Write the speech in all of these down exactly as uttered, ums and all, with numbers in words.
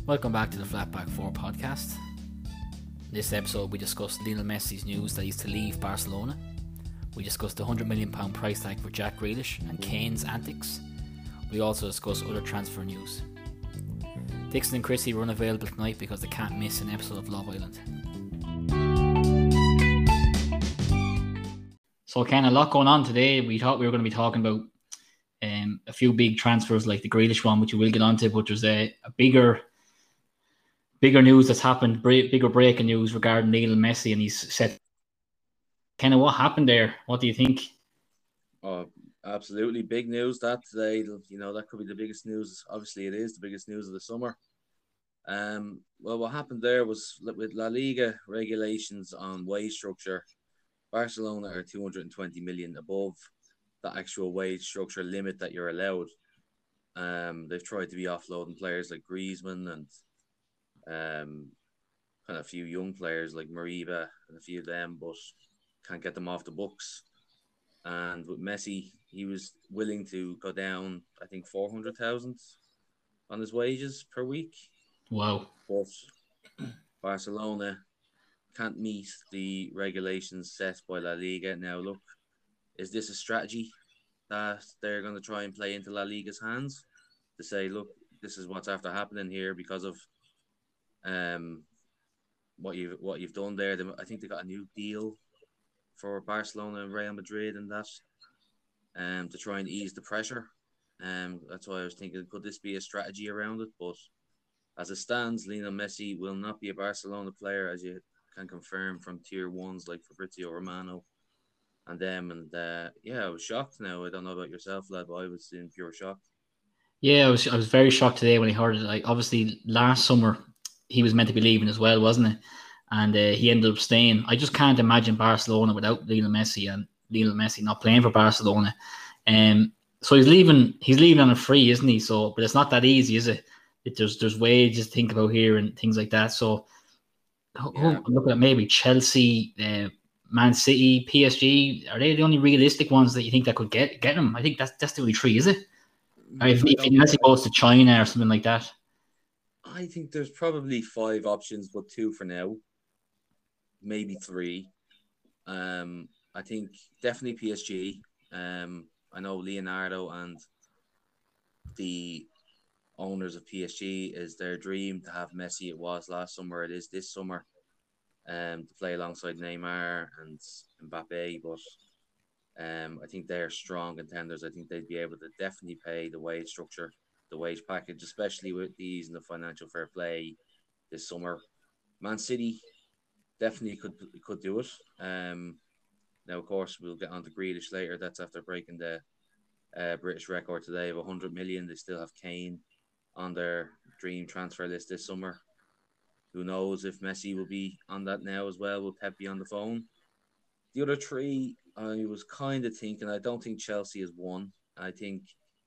Welcome back to the Flatback four podcast. In this episode, we discussed Lionel Messi's news that he's to leave Barcelona. We discussed the one hundred million pounds price tag for Jack Grealish and Kane's antics. We also discussed other transfer news. Dixon and Chrissy were unavailable tonight because they can't miss an episode of Love Island. So, Ken, a lot going on today. We thought we were going to be talking about um, a few big transfers like the Grealish one, which we will get onto, but there's a, a bigger bigger news that's happened, bigger breaking news regarding Lionel Messi, and he's set. Kind of what happened there? What do you think? Oh, absolutely big news that today. You know, that could be the biggest news. Obviously, it is the biggest news of the summer. Um, well, what happened there was with La Liga regulations on wage structure. Barcelona are two hundred twenty million above the actual wage structure limit that you're allowed. Um, they've tried to be offloading players like Griezmann and um, kind of a few young players like Mariba and a few of them, but can't get them off the books. And with Messi, he was willing to go down, I think, four hundred thousand on his wages per week. Wow. But Barcelona can't meet the regulations set by La Liga. Now, look, is this a strategy that they're going to try and play into La Liga's hands to say, look, this is what's after happening here because of um what you've what you've done there? I think they got a new deal for Barcelona and Real Madrid and that, um, to try and ease the pressure. Um, that's why I was thinking, could this be a strategy around it? But as it stands, Lionel Messi will not be a Barcelona player, as you can confirm from tier ones like Fabrizio Romano and them. And uh, yeah, I was shocked. Now I don't know about yourself, lad, but I was in pure shock. Yeah, I was I was very shocked today when I heard it. Like, obviously, last summer he was meant to be leaving as well, wasn't it? And uh, he ended up staying. I just can't imagine Barcelona without Lionel Messi, and Lionel Messi not playing for Barcelona. Um, so he's leaving. He's leaving on a free, isn't he? So, but it's not that easy, is it? it there's there's wages to think about here and things like that. So, yeah. I'm looking at maybe Chelsea, uh, Man City, P S G. Are they the only realistic ones that you think that could get get him? I think that's that's the only three, is it? Or if, if Messi goes to China or something like that. I think there's probably five options, but two for now. Maybe three. Um, I think definitely P S G. Um, I know Leonardo and the owners of P S G is their dream to have Messi. It was last summer. It is this summer. Um, to play alongside Neymar and Mbappe, but um, I think they're strong contenders. I think they'd be able to definitely pay the wage structure, the wage package, especially with these and the financial fair play this summer. Man City definitely could could do it. Um, now, of course, we'll get on to Grealish later. That's after breaking the uh, British record today of one hundred million. They still have Kane on their dream transfer list this summer. Who knows if Messi will be on that now as well? Will Pep be on the phone? The other three, I was kind of thinking, I don't think Chelsea is one. I think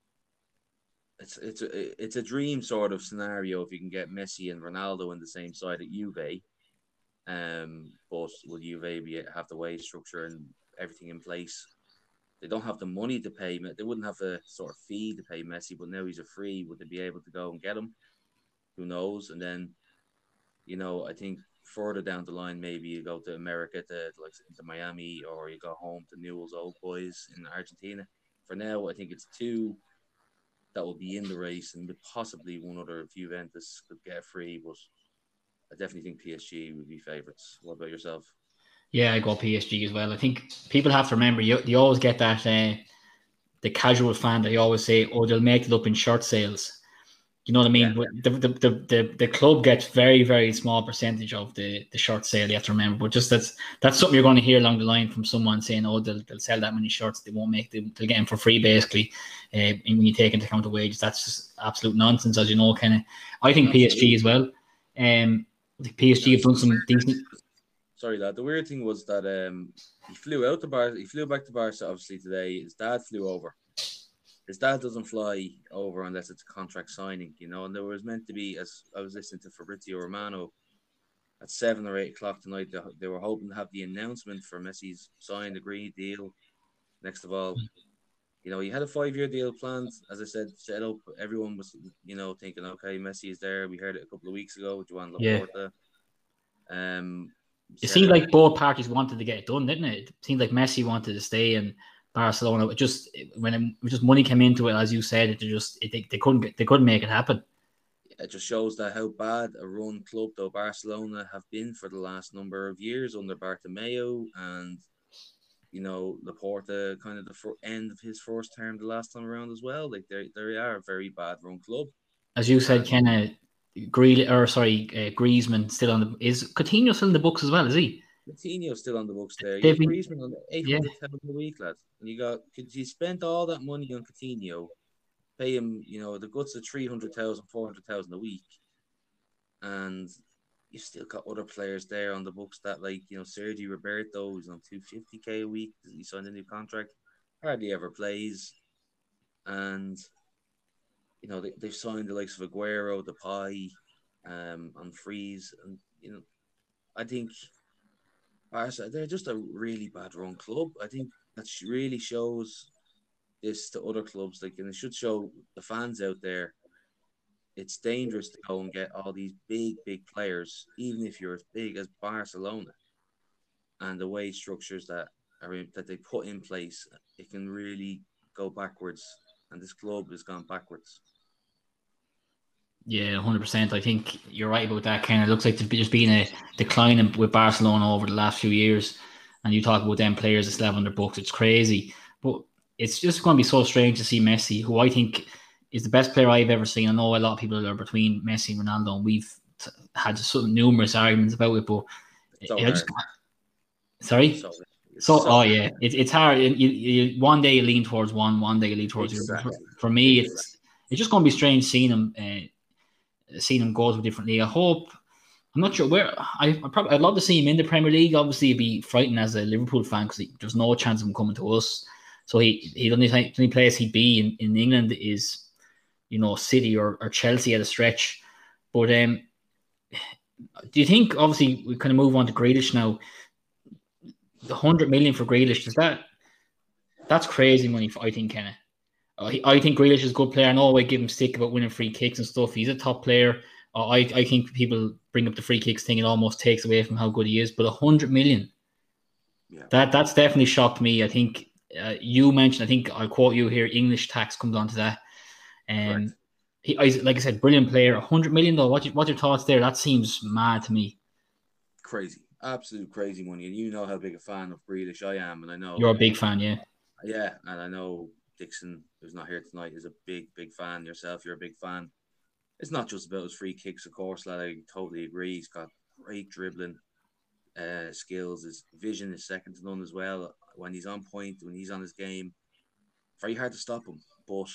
it's it's a, it's a dream sort of scenario if you can get Messi and Ronaldo in the same side at Juve. Um, but will Juve be, have the wage structure and everything in place? They don't have the money to pay. They wouldn't have a sort of fee to pay Messi, but now he's a free. Would they be able to go and get him? Who knows? And then, you know, I think further down the line, maybe you go to America, to like to Miami, or you go home to Newell's Old Boys in Argentina. For now, I think it's two that will be in the race, and possibly one other, if Juventus could get free. But I definitely think P S G would be favourites. What about yourself? Yeah, I go P S G as well. I think people have to remember, you, you always get that, uh, the casual fan that you always say, oh, they'll make it up in short sales. You know what I mean? Yeah. The, the, the, the, the club gets very, very small percentage of the, the short sale, you have to remember. But just that's that's something you're going to hear along the line from someone saying, oh, they'll, they'll sell that many shirts, they won't make them, they'll get them for free, basically. Uh, and when you take into account the wages, that's just absolute nonsense, as you know, kind of. I think Absolutely. P S G as well. Um, the P S G have done some decent. Sorry, lad. The weird thing was that um, he flew out to Barca. He flew back to Barca, obviously, today. His dad flew over. His dad doesn't fly over unless it's a contract signing, you know. And there was meant to be, as I was listening to Fabrizio Romano at seven or eight o'clock tonight, they, they were hoping to have the announcement for Messi's signed agreed deal. Next of all, You know, he had a five-year deal planned, as I said, set up. Everyone was, you know, thinking, okay, Messi is there. We heard it a couple of weeks ago with Joan Yeah. Laporta. Um, It set seemed it up. like both parties wanted to get it done, didn't it? It seemed like Messi wanted to stay and Barcelona. It just when it, just money came into it, as you said, it just it, they, they couldn't get, they couldn't make it happen. It just shows that how bad a run club though Barcelona have been for the last number of years under Bartomeu and you know Laporta, kind of the fir- end of his first term the last time around as well. Like they they are a very bad run club. As you said, And Ken, uh, Greeley, or sorry, uh, Griezmann still on the is Coutinho still in the books as well? Is he? Coutinho's still on the books there. You They've have been, Griezmann on eight yeah, hundred thousand a week, lad. And you got because you spent all that money on Coutinho, pay him, you know, the guts of three hundred thousand, four hundred thousand a week, and you've still got other players there on the books that, like, you know, Sergio Roberto is on two fifty k a week. He signed a new contract, hardly ever plays, and you know they, they've signed the likes of Aguero, Depay, um, on freeze, and you know, I think Barca, they're just a really bad run club. I think that really shows this to other clubs, like, and it should show the fans out there. It's dangerous to go and get all these big, big players, even if you're as big as Barcelona, and the wage structures that are in, that they put in place, it can really go backwards. And this club has gone backwards. yeah, one hundred percent. I think you're right about that, Ken. It looks like there's been a decline in, with Barcelona over the last few years. And you talk about them players that still have on their books. It's crazy. But it's just going to be so strange to see Messi, who I think is the best player I've ever seen. I know a lot of people are between Messi and Ronaldo, and we've t- had sort of numerous arguments about it. But So I hard. just, sorry? So, So, so oh yeah, it, it's hard. You, you, one day you lean towards one, one day you lean towards exactly. the other. For me, it's it's just going to be strange seeing him, uh, seeing him go to a different league. I hope. I'm not sure where. I, I probably I'd love to see him in the Premier League. Obviously, it'd be frightening as a Liverpool fan because there's no chance of him coming to us. So he he the only, the only place he'd be in, in England is, you know, City or, or Chelsea at a stretch. But um, do you think? Obviously, we kind of move on to Grealish now. The hundred million for Grealish, is that that's crazy money for, I think, Kenna. Uh, I think Grealish is a good player. I know I give him stick about winning free kicks and stuff. He's a top player. Uh, I, I think people bring up the free kicks thing. It almost takes away from how good he is. But a hundred million, yeah, that that's definitely shocked me. I think uh, you mentioned. I think I'll quote you here. English tax comes onto that. Um, he, I, like I said, brilliant player. A hundred million though. What what's your thoughts there? That seems mad to me. Crazy, absolute crazy money. And you know how big a fan of Grealish I am, and I know You're a big fan, yeah. Yeah, and I know Dixon, who's not here tonight, is a big, big fan. Yourself, you're a big fan. It's not just about his free kicks, of course, lad. I totally agree. He's got great dribbling uh, skills. His vision is second to none as well. When he's on point, when he's on his game, very hard to stop him. But one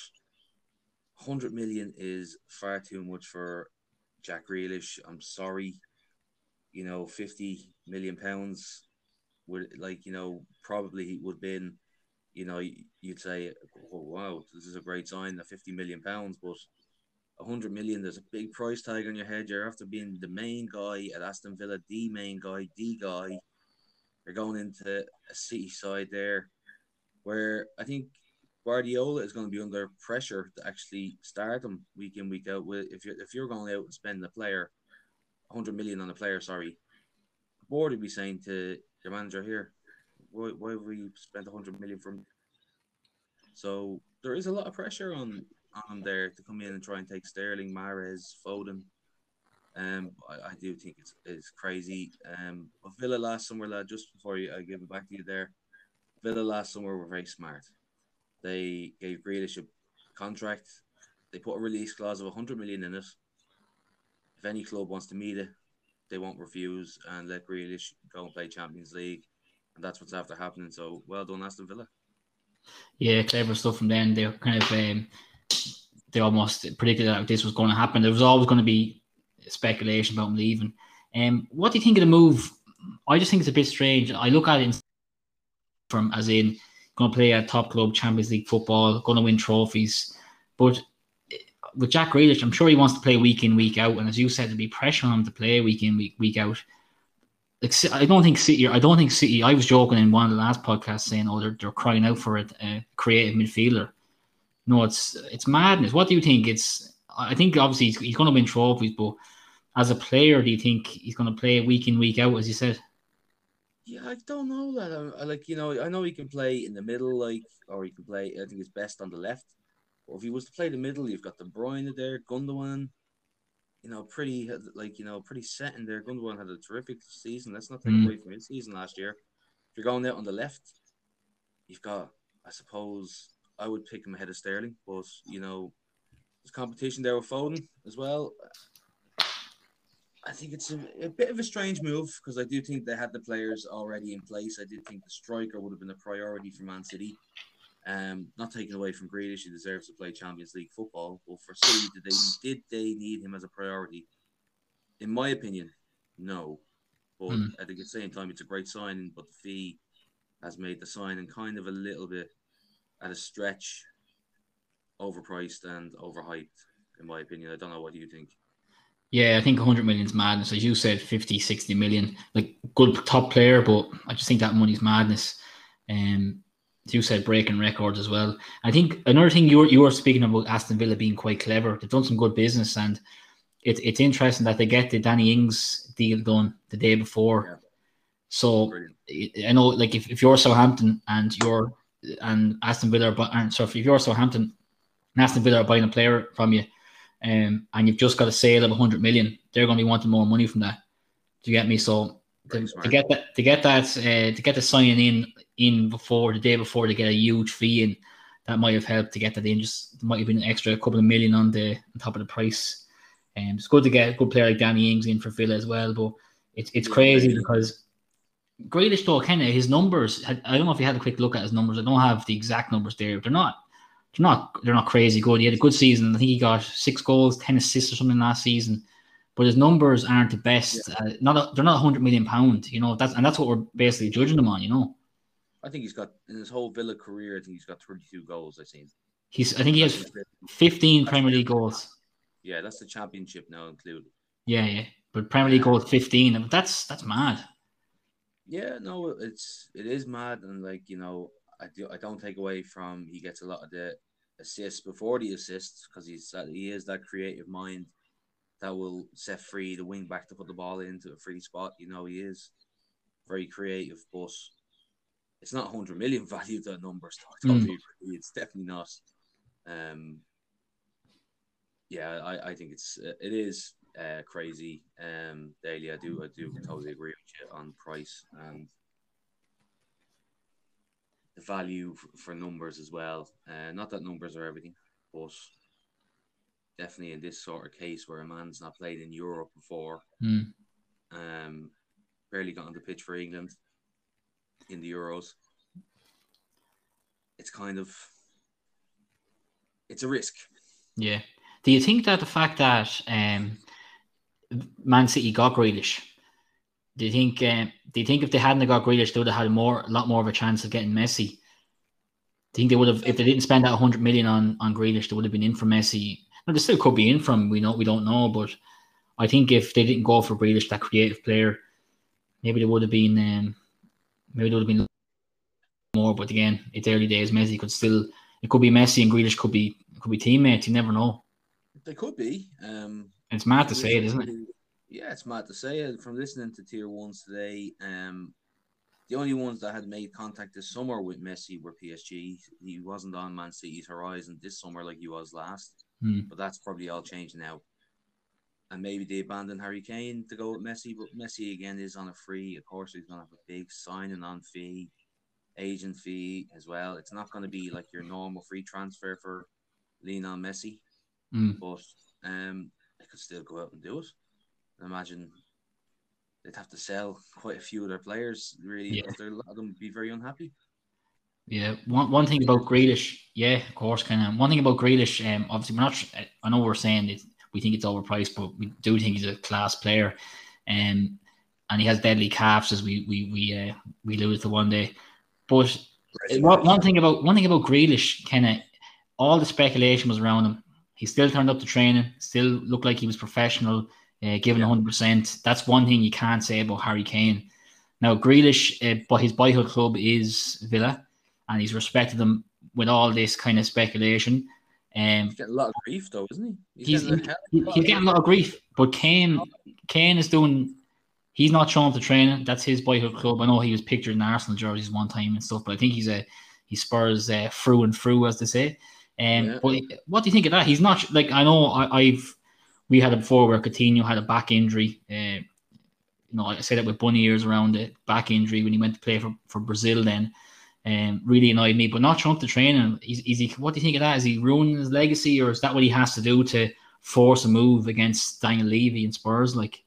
hundred million is far too much for Jack Grealish. I'm sorry. You know, fifty million pounds would, like, you know, probably would have been, you know, you'd say, oh, wow, this is a great sign, the fifty million pounds, but one hundred million, there's a big price tag on your head. You're after being the main guy at Aston Villa, the main guy, the guy. You're going into a City side there where I think Guardiola is going to be under pressure to actually start him week in, week out. If you're, if you're going out and spending a player, one hundred million on a player, sorry, the board would be saying to your manager here, why, why have we spent one hundred million from? So there is a lot of pressure on on him there to come in and try and take Sterling, Mahrez, Foden. Um, I, I do think it's it's crazy. Um, but Villa last summer, lad, just before you, I give it back to you there, Villa last summer were very smart. They gave Grealish a contract. They put a release clause of one hundred million in it. If any club wants to meet it, they won't refuse and let Grealish go and play Champions League. And that's what's after happening. So well done, Aston Villa. Yeah, clever stuff from them. They kind of um, they almost predicted that this was going to happen. There was always going to be speculation about him leaving. Um, what do you think of the move? I just think it's a bit strange. I look at it from as in going to play at top club, Champions League football, going to win trophies. But with Jack Grealish, I'm sure he wants to play week in, week out. And as you said, there'll be pressure on him to play week in, week, week out. like I don't think City. I don't think City. I was joking in one of the last podcasts saying, "Oh, they're they're crying out for it, a creative midfielder." No, it's it's madness. What do you think? It's I think obviously he's, he's going to win trophies, but as a player, do you think he's going to play week in week out, as you said? Yeah, I don't know that. I, I like you know I know he can play in the middle, like or he can play. I think he's best on the left. But if he was to play the middle, you've got De Bruyne there, Gundogan. You know, pretty like you know pretty set in there. Gundogan had a terrific season. Let's not take Mm. away from his season last year. If you're going out on the left, you've got. I suppose I would pick him ahead of Sterling, but you know, there's competition there with Foden as well. I think it's a, a bit of a strange move because I do think they had the players already in place. I did think the striker would have been a priority for Man City. Um, not taking away from Grealish, he deserves to play Champions League football. But for City, did they did they need him as a priority? In my opinion, no. But Mm. at the same time, it's a great signing. But the fee has made the signing kind of a little bit at a stretch, overpriced and overhyped. In my opinion, I don't know. What do you think? Yeah, I think one hundred million is madness. As you said, fifty, sixty million. Like, good top player, but I just think that money's madness. Um, as you said, breaking records as well. I think another thing you were, you were speaking about Aston Villa being quite clever. They've done some good business, and it, it's interesting that they get the Danny Ings deal done the day before. Yeah. So Brilliant. I know, like, if, if you're Southampton and you're and Aston Villa, but and so if you're Southampton and Aston Villa are buying a player from you, Um, and you've just got a sale of one hundred million, they're going to be wanting more money from that. Do you get me? So to, to get that, to get that, uh, to get the signing in in before the day before they get a huge fee in, that might have helped to get that in. Just might have been an extra couple of million on the on top of the price. And um, it's good to get a good player like Danny Ings in for Villa as well. But it's it's yeah, crazy really. because Grealish though, kind of his numbers. I don't know if you had a quick look at his numbers. I don't have the exact numbers there. They're not. They're not they're not crazy good. He had a good season. I think he got six goals, ten assists or something last season. But his numbers aren't the best. Yeah. Uh, not a, they're not a hundred million pound, you know. That's and that's what we're basically judging him on, you know. I think he's got in his whole Villa career. I think he's got thirty-two goals. I've seen. He's. I think he has fifteen Premier League goals. Yeah, that's the Championship now included. Yeah, yeah. But Premier League goals fifteen. That's that's mad. Yeah, no, it's it is mad, and like you know. I, do, I don't take away from he gets a lot of the assists before the assists because he's he is that creative mind that will set free the wing back to put the ball into a free spot. You know, he is very creative, but it's not one hundred million value to numbers. I totally mm. agree. It's definitely not. Um, yeah, I, I think it's it is uh, crazy. Um, Daly, I do I do totally agree with you on price and the value for numbers as well. Uh, not that numbers are everything, but definitely in this sort of case where a man's not played in Europe before, mm. um, barely got on the pitch for England in the Euros, it's kind of, it's a risk. Yeah. Do you think that the fact that um, Man City got Grealish, Do you think? Um, do you think if they hadn't got Grealish, they would have had more, a lot more of a chance of getting Messi? Do you think they would have, if they didn't spend that hundred million on on Grealish, they would have been in for Messi? No, they still could be in from. We know we don't know, but I think if they didn't go for Grealish, that creative player, maybe they would have been. Um, maybe they would have been more. But again, it's early days. Messi could still. It could be Messi and Grealish could be could be teammates. You never know. They could be. Um, it's mad to say it, isn't it? Yeah, it's mad to say it. From listening to tier ones today, um, the only ones that had made contact this summer with Messi were P S G. He wasn't on Man City's horizon this summer like he was last, hmm. but that's probably all changed now. And maybe they abandoned Harry Kane to go with Messi, but Messi again is on a free. Of course, he's going to have a big signing on fee, agent fee as well. It's not going to be like your normal free transfer for Lionel Messi, hmm. but um, they could still go out and do it. Imagine they'd have to sell quite a few of their players, really, yeah. because a lot of them would be very unhappy. Yeah, one one thing about Grealish, yeah, of course, kind of. One thing about Grealish, um, obviously we're not. I know we're saying it, we think it's overpriced, but we do think he's a class player, um, and he has deadly calves, as we we we uh, we alluded to one day. But one, one thing about one thing about Grealish, kind of, all the speculation was around him. He still turned up to training, still looked like he was professional. Uh, given yeah. one hundred percent. That's one thing you can't say about Harry Kane. Now, Grealish, uh, but his boyhood club is Villa, and he's respected them with all this kind of speculation. He's Um, getting a lot of grief, though, isn't he? He's he's getting a he, hell of a lot he's of getting grief. a lot of grief, but Kane, Kane is doing. He's not showing up to training. That's his boyhood club. I know he was pictured in Arsenal jerseys one time and stuff, but I think he's a he Spurs uh, through and through, as they say. Um, Yeah. but what do you think of that? He's not like I know I, I've we had it before where Coutinho had a back injury. Uh, you know, I said it with bunny ears around the back injury when he went to play for, for Brazil. Then, um, really annoyed me. But not showing up to training. Is, is he? What do you think of that? Is he ruining his legacy, or is that what he has to do to force a move against Daniel Levy and Spurs? Like.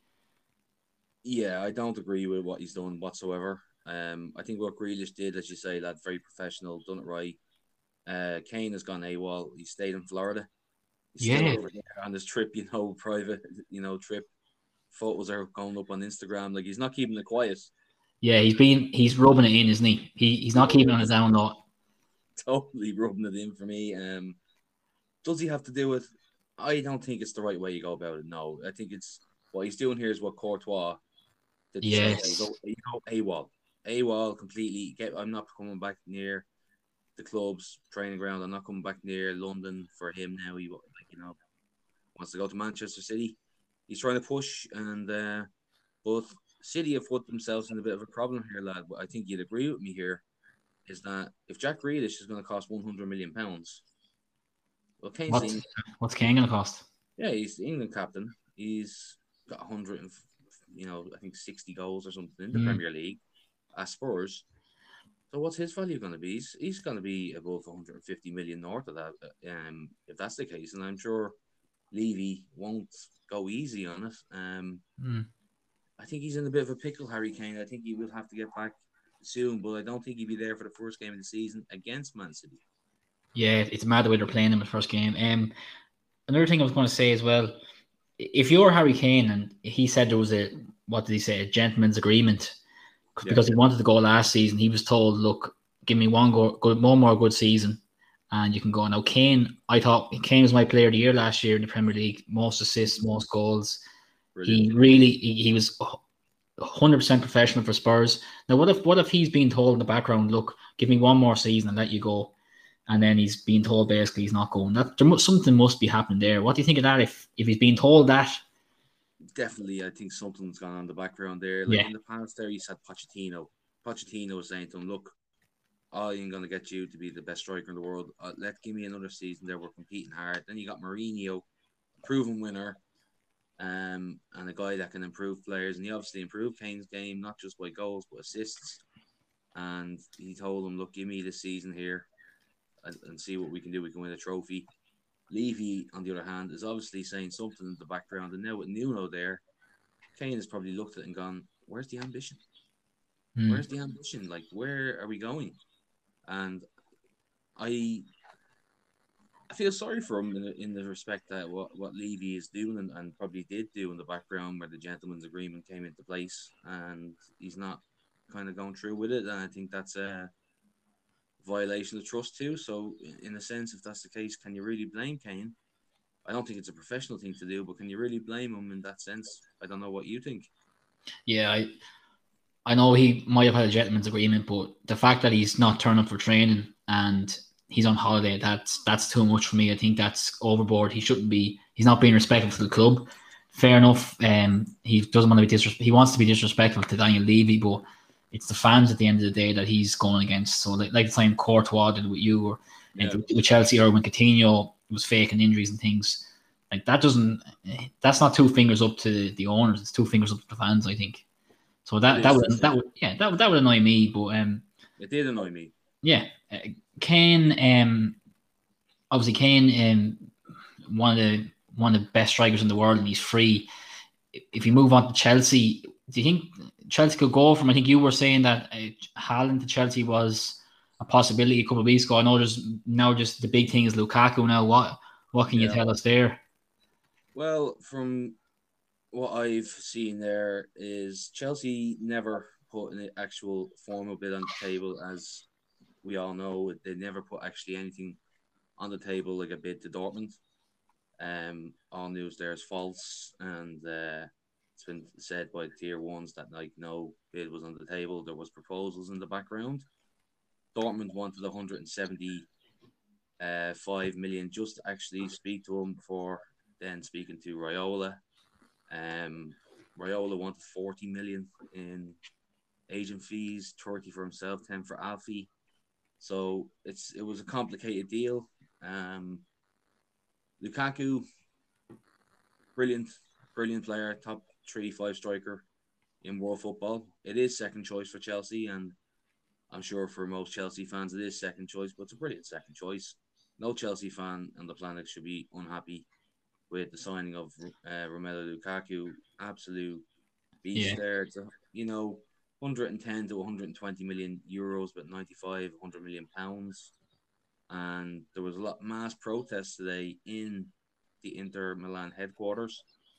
Yeah, I don't agree with what he's done whatsoever. Um, I think what Grealish did, as you say, lad, very professional, done it right. Uh, Kane has gone AWOL. He stayed in Florida. He's still Yeah, over there on his trip, you know, private, you know, trip. Photos are going up on Instagram. Like, he's not keeping it quiet. yeah, he's been he's rubbing it in, isn't he? He he's not keeping it on his down low. Totally rubbing it in for me. Um, does he have to do it? I don't think it's the right way you go about it. No, I think it's what he's doing here is what Courtois did to Chelsea. You Yes. go, you go AWOL, AWOL completely. Get, I'm not coming back near the club's training ground. I'm not coming back near London for him now. He, like, you know, wants to go to Manchester City. He's trying to push, and uh, both City have put themselves in a bit of a problem here, lad. But I think you'd agree with me here is that if Jack Grealish is going to cost one hundred million pounds, well, Kane's the What's England, what's Kane gonna cost? yeah, he's the England captain. He's got one hundred and you know, I think sixty goals or something in the Mm. Premier League at Spurs. So what's his value going to be? He's, he's going to be above one hundred fifty million north of that, um, if that's the case. And I'm sure Levy won't go easy on it. Um, Mm. I think he's in a bit of a pickle, Harry Kane. I think he will have to get back soon, but I don't think he'll be there for the first game of the season against Man City. Yeah, it's mad the way they're playing him in the first game. Um, another thing I was going to say as well, if you're Harry Kane and he said there was a what did he say a gentleman's agreement Yeah. because he wanted to go last season, he was told, look, give me one go, good, one more good season, and you can go. Now Kane, I thought Kane was my player of the year last year in the Premier League, most assists, most goals. Brilliant. He really he, he was one hundred percent professional for Spurs. Now, what if what if he's being told in the background, look, give me one more season and let you go, and then he's being told basically he's not going? That there must, something must be happening there. What do you think of that? If if he's being told that, Definitely, I think something's gone on in the background there. Like yeah, in the past, there he said Pochettino. Pochettino was saying to him, "Look, I ain't gonna get you to be the best striker in the world. Uh, let give me another season there. We're competing hard." Then you got Mourinho, proven winner, um, and a guy that can improve players. And he obviously improved Kane's game not just by goals but assists. And he told him, "Look, give me this season here, and, and see what we can do. We can win a trophy." Levy, on the other hand, is obviously saying something in the background. And now with Nuno there, Kane has probably looked at it and gone, "Where's the ambition? mm, Where's the ambition? Like, where are we going?" And I I feel sorry for him in the, in the respect that what, what Levy is doing and, and probably did do in the background where the gentleman's agreement came into place and he's not kind of going through with it. And I think that's a violation of trust too. So, in a sense, if that's the case, can you really blame Kane? I don't think it's a professional thing to do, but can you really blame him in that sense? I don't know what you think. yeah, I I know he might have had a gentleman's agreement, but the fact that he's not turning up for training and he's on holiday, that's that's too much for me. I think that's overboard. He shouldn't be. He's not being respectful to the club. Fair enough. Um, he doesn't want to be disres- He wants to be disrespectful to Daniel Levy, but it's the fans at the end of the day that he's going against. So like, like the time Courtois did with you, or Yeah. and with Chelsea, or when Coutinho was faking injuries and things like that. Doesn't that's not two fingers up to the owners. It's two fingers up to the fans, I think. So that It that is, would that would yeah that would that would annoy me. But um it did annoy me. yeah, uh, Kane um obviously Kane um one of the one of the best strikers in the world, and he's free. If you move on to Chelsea, do you think Chelsea could go from? I think you were saying that uh, Haaland to Chelsea was a possibility a couple of weeks ago. I know there's now just the big thing is Lukaku now. What what can you Yeah. tell us there? Well, from what I've seen there is Chelsea never put an actual formal bid on the table, as we all know. They never put actually anything on the table like a bid to Dortmund. Um, all news there is false, and uh, it's been said by tier ones that like no bid was on the table. There was proposals in the background. Dortmund wanted one hundred seventy uh, five million just to actually speak to him before then speaking to Raiola. Um, Raiola wanted forty million in agent fees, thirty for himself, ten for Alfie. So it's it was a complicated deal. Um, Lukaku, brilliant, brilliant player, top three, five striker in world football. It is second choice for Chelsea, and I'm sure for most Chelsea fans it is second choice, but it's a brilliant second choice. No Chelsea fan on the planet should be unhappy with the signing of uh, Romelu Lukaku. Absolute beast Yeah. there. It's a, you know, one hundred ten to one hundred twenty million euros, but ninety-five, one hundred million pounds. And there was a lot mass protests today in the Inter Milan headquarters.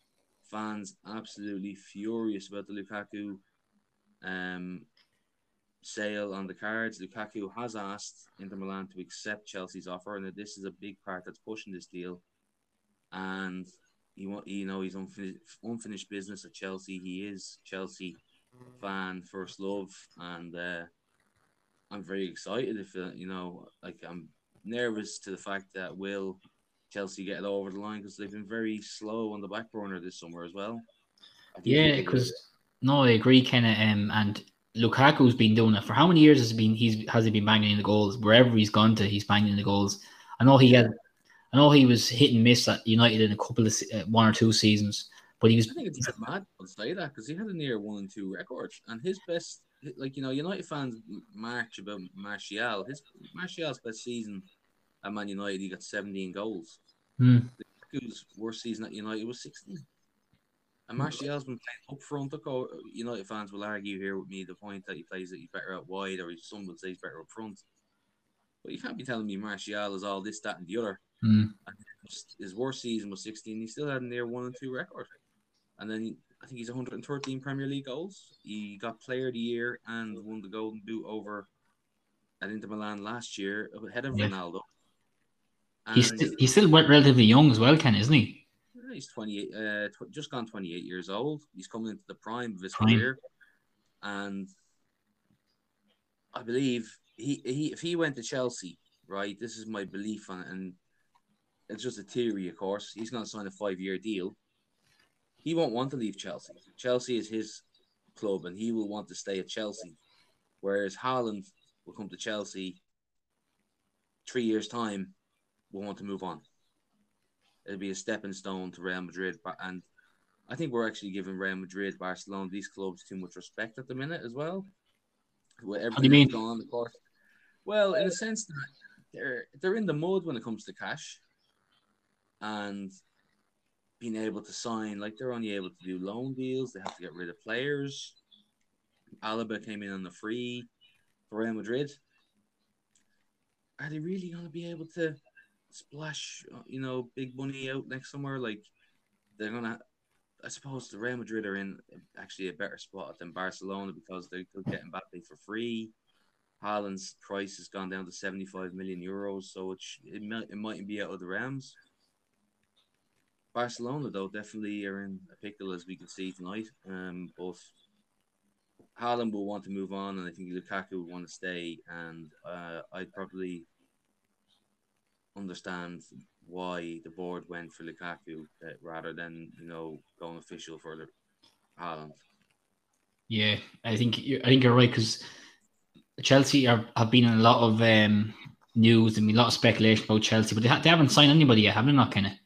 Fans absolutely furious about the Lukaku um, sale on the cards. Lukaku has asked Inter Milan to accept Chelsea's offer, and this is a big part that's pushing this deal. And he, you know, he's unfinished, unfinished business at Chelsea. He is Chelsea fan first love, and uh, I'm very excited. If uh, you know, like I'm nervous to the fact that will Chelsea get it over the line because they've been very slow on the back burner this summer as well. I think Yeah, because no, I agree, kind of. Um, and Lukaku's been doing it for how many years has he been? He's has he been banging in the goals wherever he's gone to? He's banging in the goals. I know he yeah. had, I know he was hit and miss at United in a couple of uh, one or two seasons, but he was. I think it's mad to say that because he had a near one and two record, and his best, like you know, United fans march about Martial. His Martial's best season at Man United, he got seventeen goals. Hmm. Lukaku's worst season at United was sixteen. And Martial's been playing up front. United fans will argue here with me the point that he plays that he's better out wide, or some would say he's better up front. But you can't be telling me Martial is all this, that, and the other. Mm. And his worst season was sixteen. He still had a near one and two record. And then he, I think he's one hundred thirteen Premier League goals. He got Player of the Year and won the Golden Boot over at Inter Milan last year ahead of yeah. Ronaldo. And he's still, he's still relatively young as well, Ken, isn't he? He's twenty-eight, uh, tw- just gone twenty-eight years old. He's coming into the prime of his prime. career, and I believe he, he if he went to Chelsea, right? This is my belief on it, and it's just a theory, of course. He's going to sign a five-year deal. He won't want to leave Chelsea. Chelsea is his club, and he will want to stay at Chelsea. Whereas Haaland will come to Chelsea three years' time, will want to move on. It'll be a stepping stone to Real Madrid. And I think we're actually giving Real Madrid, Barcelona, these clubs too much respect at the minute as well. With everything that's going on, of course. Well, in a sense that they're they're in the mud when it comes to cash. And being able to sign, like they're only able to do loan deals. They have to get rid of players. Alaba came in on the free for Real Madrid. Are they really going to be able to splash, you know, big money out next summer? Like they're gonna, I suppose the Real Madrid are in actually a better spot than Barcelona because they could get Mbappe for free. Haaland's price has gone down to seventy-five million euros, so it it might it mightn't be out of the realms. Barcelona though definitely are in a pickle as we can see tonight. Um, but Haaland will want to move on, and I think Lukaku will want to stay. And uh, I'd probably understand why the board went for Lukaku uh, rather than you know going official for the Haaland. Yeah, I think you're, I think you're right because Chelsea are, have been in a lot of um, news and a lot of speculation about Chelsea, but they, ha- they haven't signed anybody yet, have they? Not kind of.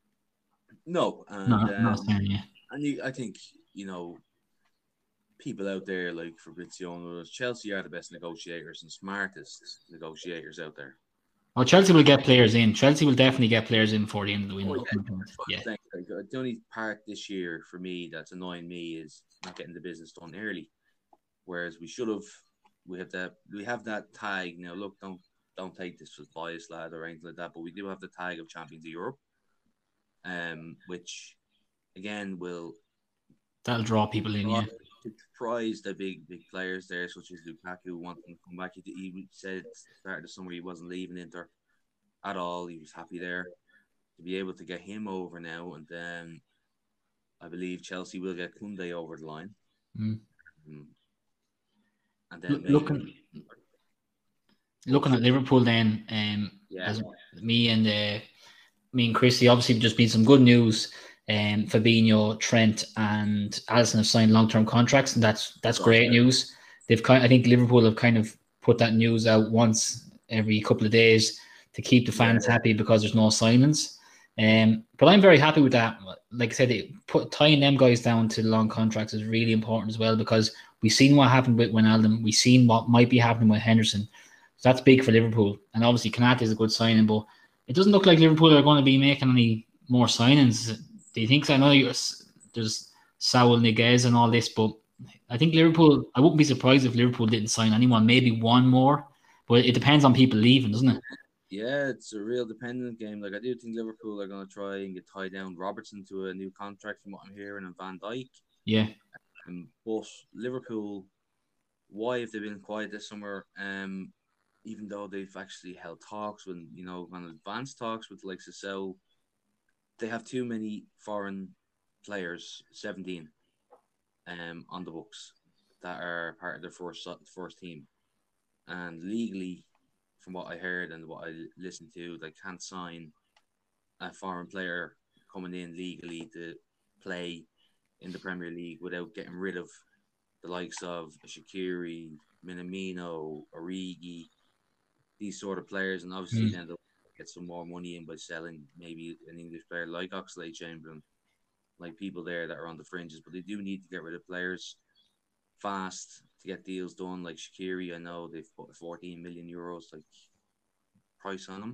No, and, no, um, not saying, yeah. And you, I think you know people out there like Fabrizio, Chelsea are the best negotiators and smartest negotiators out there. Oh, Chelsea will get players in. Chelsea will definitely get players in for the end of the window. Oh, yeah. Yeah. The only part this year for me that's annoying me is not getting the business done early. Whereas we should have, we have that, we have that tag now. Look, don't don't take this as bias, lad, or anything like that. But we do have the tag of Champions of Europe, um, which again will that'll draw people in. Yeah. Surprise the big big players there, such as Lukaku wanting to come back. He, he said started the summer he wasn't leaving Inter at all. He was happy there to be able to get him over now, and then I believe Chelsea will get Koundé over the line. Mm. Mm. And then Looking maybe looking at Liverpool, then, um, yeah, as me and uh, me and Chrissy, obviously, just been some good news. Um, Fabinho, Trent, and Alisson have signed long-term contracts, and that's that's great news. They've kind, I think Liverpool have kind of put that news out once every couple of days to keep the fans yeah. happy because there's no signings. Um, but I'm very happy with that. Like I said, it put tying them guys down to long contracts is really important as well, because we've seen what happened with Wijnaldum. We've seen what might be happening with Henderson. So that's big for Liverpool. And obviously, Konate is a good signing, but it doesn't look like Liverpool are going to be making any more signings. Do you think so? I know there's Saul Niguez and all this, but I think Liverpool, I wouldn't be surprised if Liverpool didn't sign anyone, maybe one more, but it depends on people leaving, doesn't it? Yeah, it's a real dependent game. Like, I do think Liverpool are going to try and get tied down Robertson to a new contract from what I'm hearing, and Van Dijk. Yeah. Um, but Liverpool, why have they been quiet this summer? Um, even though they've actually held talks when, you know, on advanced talks with the likes of Sell, they have too many foreign players, seventeen, um, on the books that are part of their first first team, and legally, from what I heard and what I listened to, they can't sign a foreign player coming in legally to play in the Premier League without getting rid of the likes of Shaqiri, Minamino, Origi, these sort of players, and obviously mm. then they'll get some more money in by selling maybe an English player like Oxlade-Chamberlain, like people there that are on the fringes. But they do need to get rid of players fast to get deals done. Like Shaqiri, I know they've put fourteen million euros like price on him.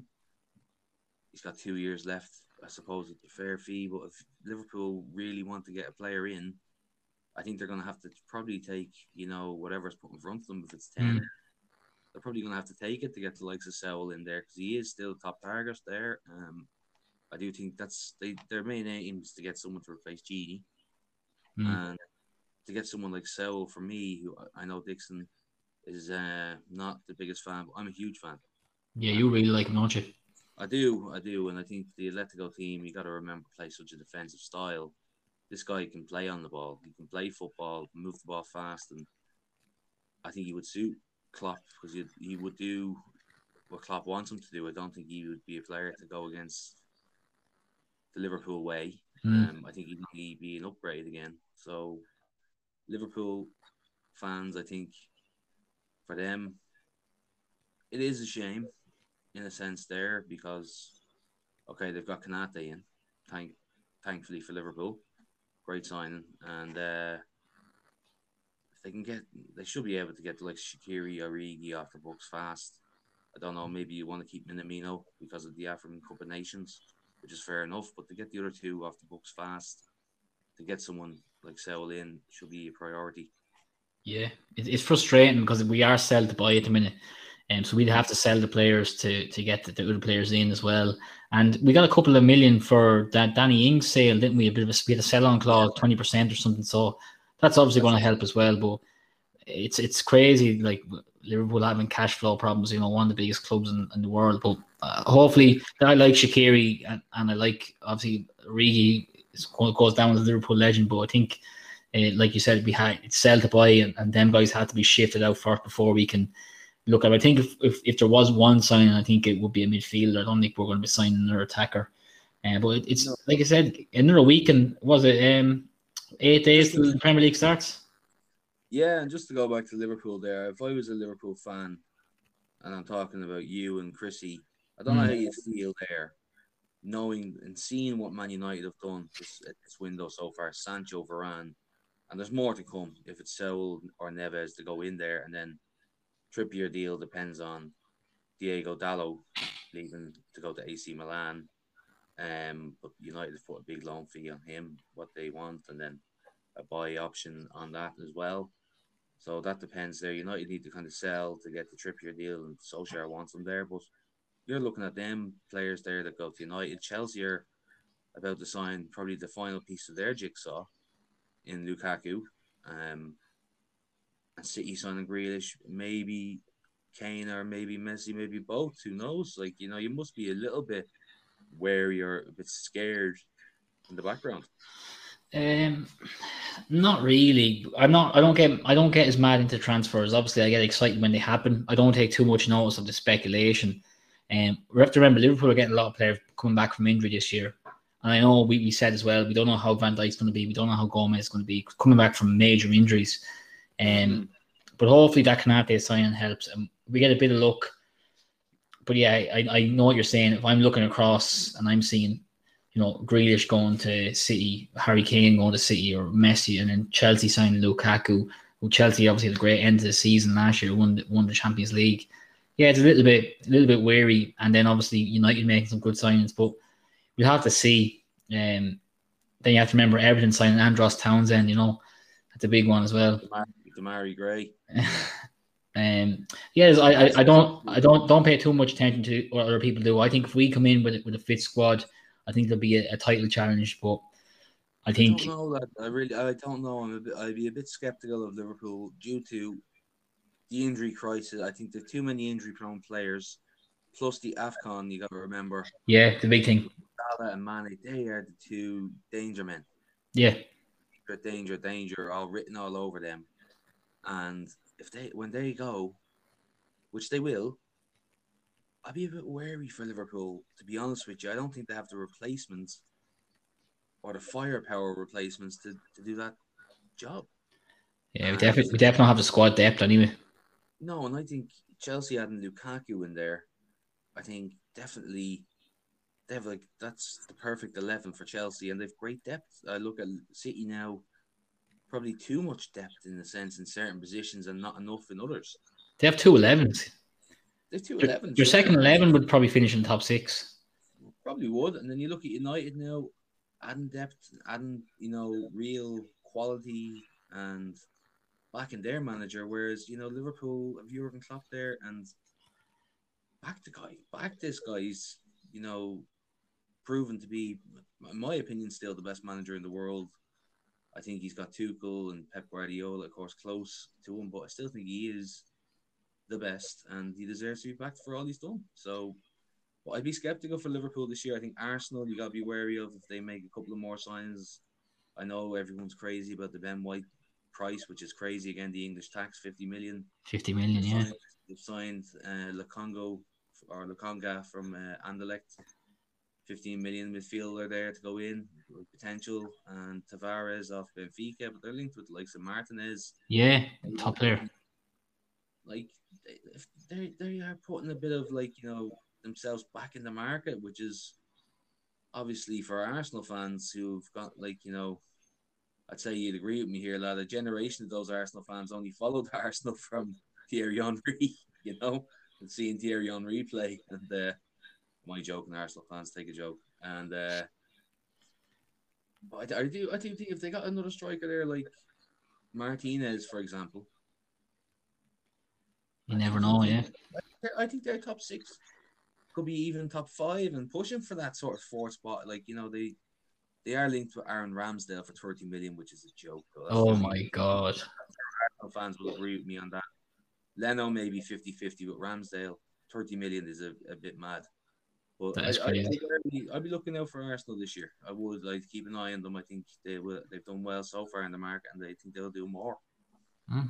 He's got two years left. I suppose it's a fair fee, but if Liverpool really want to get a player in, I think they're going to have to probably take, you know, whatever's put in front of them. If it's ten, mm. they're probably going to have to take it to get the likes of Sewell in there, because he is still top target there. Um, I do think that's they, their main aim is to get someone to replace Gini. Mm. And to get someone like Sewell, for me, who I know Dixon is uh, not the biggest fan, but I'm a huge fan. Yeah, you really like him, don't you? I do, I do. And I think the Atletico team, you got to remember, play such a defensive style. This guy can play on the ball. He can play football, move the ball fast, and I think he would suit Klopp, because he, he would do what Klopp wants him to do. I don't think he would be a player to go against the Liverpool way. Mm. Um, I think he'd be an upgrade again. So Liverpool fans, I think for them, it is a shame in a sense there, because okay, they've got Konate in, thank thankfully for Liverpool, great signing, and uh, if they can get, they should be able to get like Shaqiri, Origi off the books fast. I don't know, maybe you want to keep Minamino because of the African Cup of Nations, which is fair enough, but to get the other two off the books fast, to get someone like Sewell in should be a priority. Yeah, it's frustrating because we are sell to buy at the minute. Um, so we'd have to sell the players to to get the, the other players in as well. And we got a couple of million for that Danny Ings sale, didn't we? A bit of a, we had a sell-on clause, twenty percent or something. So that's obviously going to help as well. But it's it's crazy, like Liverpool having cash flow problems, you know, one of the biggest clubs in, in the world. But uh, hopefully, I like Shaqiri and, and I like, obviously, Origi goes down as a Liverpool legend. But I think, uh, like you said, we had it's sell to buy, and, and them guys had to be shifted out first before we can look at. I think if, if if there was one signing, I think it would be a midfielder. I don't think we're going to be signing another attacker. Uh, but it, it's no. Like I said, another week, and was it um eight days till the Premier League starts? Yeah, and just to go back to Liverpool there, if I was a Liverpool fan, and I'm talking about you and Chrissy, I don't mm. know how you feel there, knowing and seeing what Man United have done this, at this window so far, Sancho, Varane, and there's more to come if it's Sewell or Neves to go in there, and then Trippier deal depends on Diego Dallo leaving to go to A C Milan. Um, but United have put a big loan fee on him, what they want, and then a buy option on that as well. So that depends there. United need to kind of sell to get the Trippier deal, and Solskjaer wants them there. But you're looking at them players there that go to United. Chelsea are about to sign probably the final piece of their jigsaw in Lukaku. Um, and City signing Grealish, maybe Kane or maybe Messi, maybe both. Who knows? Like, you know, you must be a little bit wary or a bit scared in the background. Um, not really. I'm not. I don't get. I don't get as mad into transfers. Obviously, I get excited when they happen. I don't take too much notice of the speculation. Um, we have to remember Liverpool are getting a lot of players coming back from injury this year, and I know we, we said as well we don't know how Van Dijk's going to be. We don't know how Gomez is going to be coming back from major injuries. Um, mm-hmm. But hopefully that Konate signing helps, and we get a bit of luck. But yeah, I I know what you're saying. If I'm looking across and I'm seeing, you know, Grealish going to City, Harry Kane going to City, or Messi, and then Chelsea signing Lukaku, who Chelsea obviously had a great end to the season last year, won the, won the Champions League. Yeah, it's a little bit a little bit weary, and then obviously United making some good signings, but we'll have to see. Um, then you have to remember Everton signing Andros Townsend, you know, that's a big one as well. Demarai Gray. Um, yes, I, I, I don't I don't don't pay too much attention to what other people do. I think if we come in with with a fit squad, I think there'll be a, a title challenge. But I think I don't know that I really I don't know. I'm a bit, I'd be a bit skeptical of Liverpool due to the injury crisis. I think there's too many injury prone players, plus the AFCON. You got to remember. Yeah, the big thing. Salah and Mane, they are the two danger men. Yeah, danger, danger, all written all over them, and. If they when they go, which they will, I'd be a bit wary for Liverpool. To be honest with you, I don't think they have the replacements or the firepower replacements to, to do that job. Yeah, we definitely we definitely have the squad depth anyway. No, and I think Chelsea adding Lukaku in there, I think definitely they have like that's the perfect eleven for Chelsea, and they've great depth. I look at City now. Probably too much depth in a sense in certain positions and not enough in others. They have two elevens. They have two elevens. Your second eleven would probably finish in the top six. Probably would. And then you look at United now, adding depth, adding, you know, real quality and backing their manager. Whereas, you know, Liverpool have Jurgen Klopp there and back the guy. Back this guy's, you know, proven to be, in my opinion, still the best manager in the world. I think he's got Tuchel and Pep Guardiola, of course, close to him, but I still think he is the best and he deserves to be backed for all he's done. So, but I'd be skeptical for Liverpool this year. I think Arsenal, you got to be wary of if they make a couple of more signs. I know everyone's crazy about the Ben White price, which is crazy. Again, the English tax, fifty million. fifty million, they've yeah. Signed, they've signed uh, Lukonga or Lukonga from uh, Anderlecht. fifteen million midfielder there to go in with potential, and Tavares off Benfica, but they're linked with the likes of Martinez. Yeah, top player. Like they they are putting a bit of like you know themselves back in the market, which is obviously for Arsenal fans who've got like you know, I'd say you'd agree with me here, lad. A generation of those Arsenal fans only followed Arsenal from Thierry Henry, you know, and seeing Thierry Henry play and. Uh, My joke, and Arsenal fans take a joke, and uh, but I, I do, I do think if they got another striker there, like Martinez, for example, you never know, yeah. I think their top six could be even top five and pushing for that sort of fourth spot. Like you know, they they are linked with Aaron Ramsdale for thirty million, which is a joke. Though. Oh my god! Arsenal fans will agree with me on that. Leno maybe fifty-fifty, but Ramsdale thirty million is a, a bit mad. But I, I, I'd, be, I'd be looking out for Arsenal this year. I would like to keep an eye on them. I think they will. They've done well so far in the market, and I think they'll do more. Mm.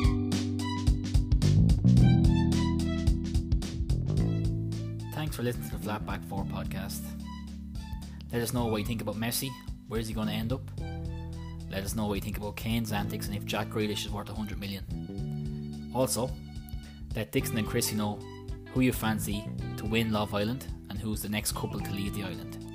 Thanks for listening to the Flat Back Four podcast. Let us know what you think about Messi. Where's he going to end up? Let us know what you think about Kane's antics and if Jack Grealish is worth one hundred million. Also, let Dixon and Chrissy know who you fancy to win Love Island and who's the next couple to leave the island.